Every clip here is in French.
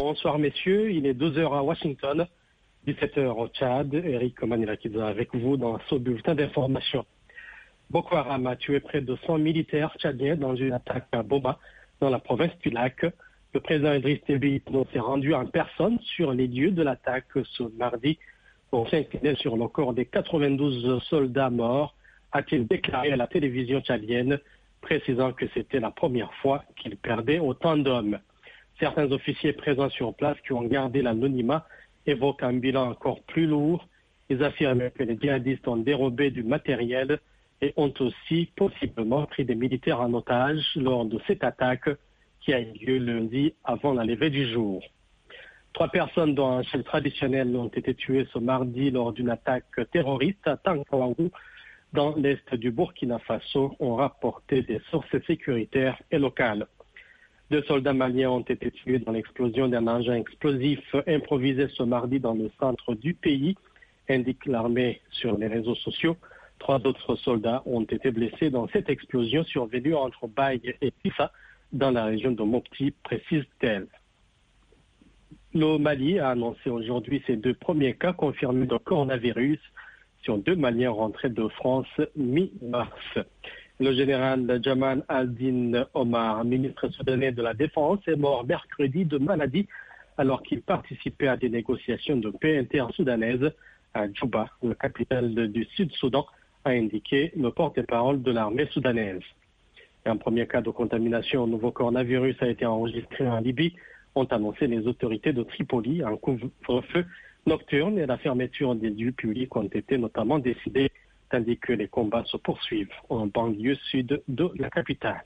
Bonsoir messieurs, il est 2 heures à Washington, 17 heures au Tchad. Eric Manilakidza avec vous dans ce bulletin d'information. Boko Haram a tué près de 100 militaires tchadiens dans une attaque à Boba, dans la province du Lac. Le président Idriss Déby s'est rendu en personne sur les lieux de l'attaque ce mardi pour s'incliner sur le corps des 92 soldats morts, a-t-il déclaré à la télévision tchadienne, précisant que c'était la première fois qu'il perdait autant d'hommes. Certains officiers présents sur place qui ont gardé l'anonymat évoquent un bilan encore plus lourd. Ils affirment que les djihadistes ont dérobé du matériel et ont aussi possiblement pris des militaires en otage lors de cette attaque qui a eu lieu lundi avant la levée du jour. 3 personnes dont un chef traditionnel ont été tuées ce mardi lors d'une attaque terroriste à Tankaou, dans l'est du Burkina Faso, ont rapporté des sources sécuritaires et locales. 2 soldats maliens ont été tués dans l'explosion d'un engin explosif improvisé ce mardi dans le centre du pays, indique l'armée sur les réseaux sociaux. 3 autres soldats ont été blessés dans cette explosion survenue entre Baye et Tifa, dans la région de Mopti, précise-t-elle. Le Mali a annoncé aujourd'hui ses 2 premiers cas confirmés de coronavirus sur 2 Maliens rentrés de France mi-mars. Le général Jamal Al-Din Omar, ministre soudanais de la Défense, est mort mercredi de maladie alors qu'il participait à des négociations de paix intersoudanaises à Djouba, la capitale du Sud-Soudan, a indiqué le porte-parole de l'armée soudanaise. Un premier cas de contamination au nouveau coronavirus a été enregistré en Libye, ont annoncé les autorités de Tripoli. Un couvre-feu nocturne et la fermeture des lieux publics ont été notamment décidés, tandis que les combats se poursuivent en banlieue sud de la capitale.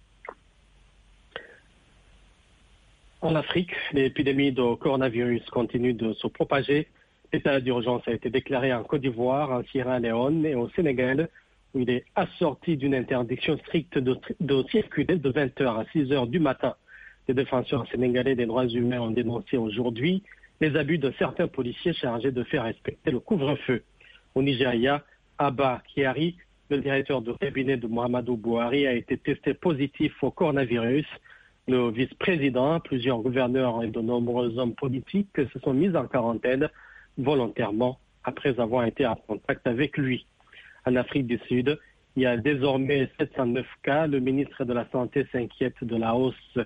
En Afrique, l'épidémie de coronavirus continue de se propager. L'état d'urgence a été déclaré en Côte d'Ivoire, en Sierra Leone et au Sénégal, où il est assorti d'une interdiction stricte de circuler de 20h à 6h du matin. Les défenseurs sénégalais des droits humains ont dénoncé aujourd'hui les abus de certains policiers chargés de faire respecter le couvre-feu. Au Nigeria, Abba Kyari, le directeur de cabinet de Muhammadu Buhari, a été testé positif au coronavirus. Le vice-président, plusieurs gouverneurs et de nombreux hommes politiques se sont mis en quarantaine volontairement après avoir été en contact avec lui. En Afrique du Sud, il y a désormais 709 cas. Le ministre de la Santé s'inquiète de la hausse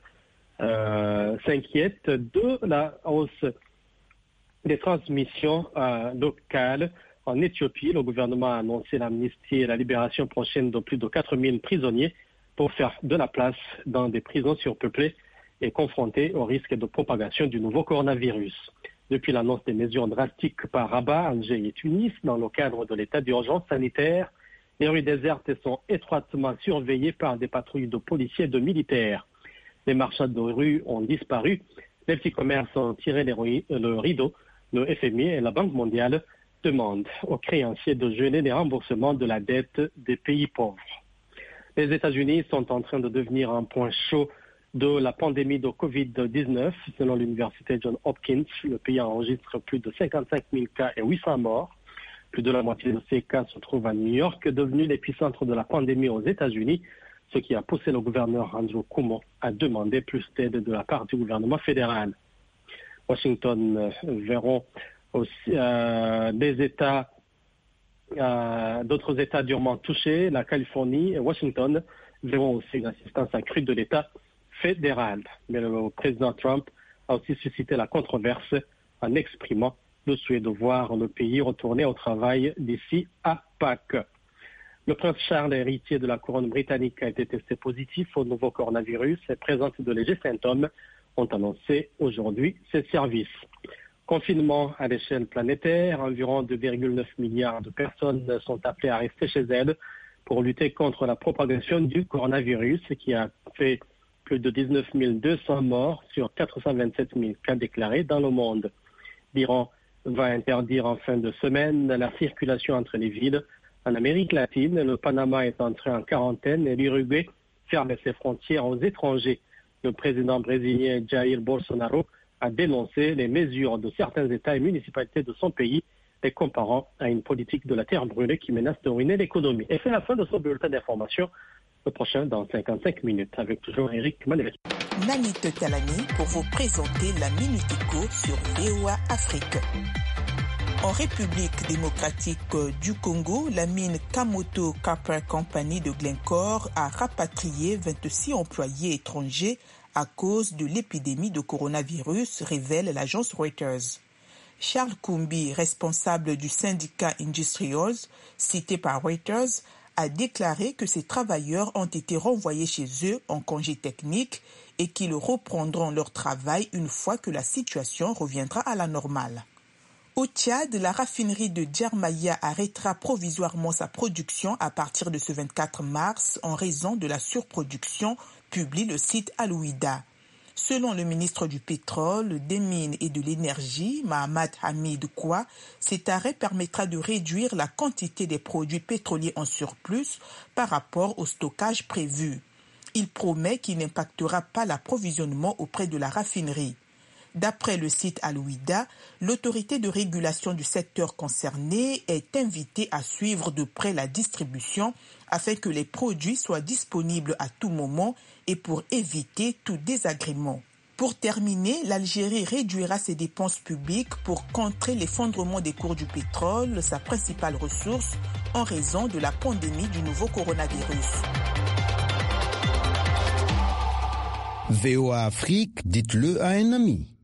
des transmissions locales. En Éthiopie, le gouvernement a annoncé l'amnistie et la libération prochaine de plus de 4000 prisonniers pour faire de la place dans des prisons surpeuplées et confrontées au risque de propagation du nouveau coronavirus. Depuis l'annonce des mesures drastiques par Rabat, Alger et Tunis dans le cadre de l'état d'urgence sanitaire, les rues désertes sont étroitement surveillées par des patrouilles de policiers et de militaires. Les marchands de rue ont disparu, les petits commerces ont tiré le rideau. Le FMI et la Banque mondiale demandent aux créanciers de geler les remboursements de la dette des pays pauvres. Les États-Unis sont en train de devenir un point chaud de la pandémie de Covid-19. Selon l'université Johns Hopkins, le pays enregistre plus de 55 000 cas et 800 morts. Plus de la moitié de ces cas se trouvent à New York, devenu l'épicentre de la pandémie aux États-Unis, ce qui a poussé le gouverneur Andrew Cuomo à demander plus d'aide de la part du gouvernement fédéral. Washington verront aussi d'autres États durement touchés, la Californie et Washington verront aussi une assistance accrue de l'État fédéral. Mais le président Trump a aussi suscité la controverse en exprimant le souhait de voir le pays retourner au travail d'ici à Pâques. Le prince Charles, héritier de la couronne britannique, a été testé positif au nouveau coronavirus et présente de légers symptômes, ont annoncé aujourd'hui ses services. Confinement à l'échelle planétaire, environ 2,9 milliards de personnes sont appelées à rester chez elles pour lutter contre la propagation du coronavirus, qui a fait plus de 19 200 morts sur 427 000 cas déclarés dans le monde. L'Iran va interdire en fin de semaine la circulation entre les villes. En Amérique latine, le Panama est entré en quarantaine et l'Uruguay ferme ses frontières aux étrangers. Le président brésilien Jair Bolsonaro a dénoncé les mesures de certains États et municipalités de son pays, les comparant à une politique de la terre brûlée qui menace de ruiner l'économie. Et c'est la fin de ce bulletin d'information. Le prochain dans 55 minutes avec toujours Eric Manet. Nanit Talani pour vous présenter la Minute Éco sur VOA Afrique. En République démocratique du Congo, la mine Kamoto Copper Company de Glencore a rapatrié 26 employés étrangers à cause de l'épidémie de coronavirus, révèle l'agence Reuters. Charles Koumbi, responsable du syndicat Industrials, cité par Reuters, a déclaré que ces travailleurs ont été renvoyés chez eux en congé technique et qu'ils reprendront leur travail une fois que la situation reviendra à la normale. Au Tchad, la raffinerie de Djermaya arrêtera provisoirement sa production à partir de ce 24 mars en raison de la surproduction, publie le site Al-Ouida. Selon le ministre du Pétrole, des Mines et de l'Énergie, Mahamad Hamid Kwa, cet arrêt permettra de réduire la quantité des produits pétroliers en surplus par rapport au stockage prévu. Il promet qu'il n'impactera pas l'approvisionnement auprès de la raffinerie. D'après le site Al-Ouida, l'autorité de régulation du secteur concerné est invitée à suivre de près la distribution afin que les produits soient disponibles à tout moment et pour éviter tout désagrément. Pour terminer, l'Algérie réduira ses dépenses publiques pour contrer l'effondrement des cours du pétrole, sa principale ressource, en raison de la pandémie du nouveau coronavirus. VOA Afrique, dites-le à un ami.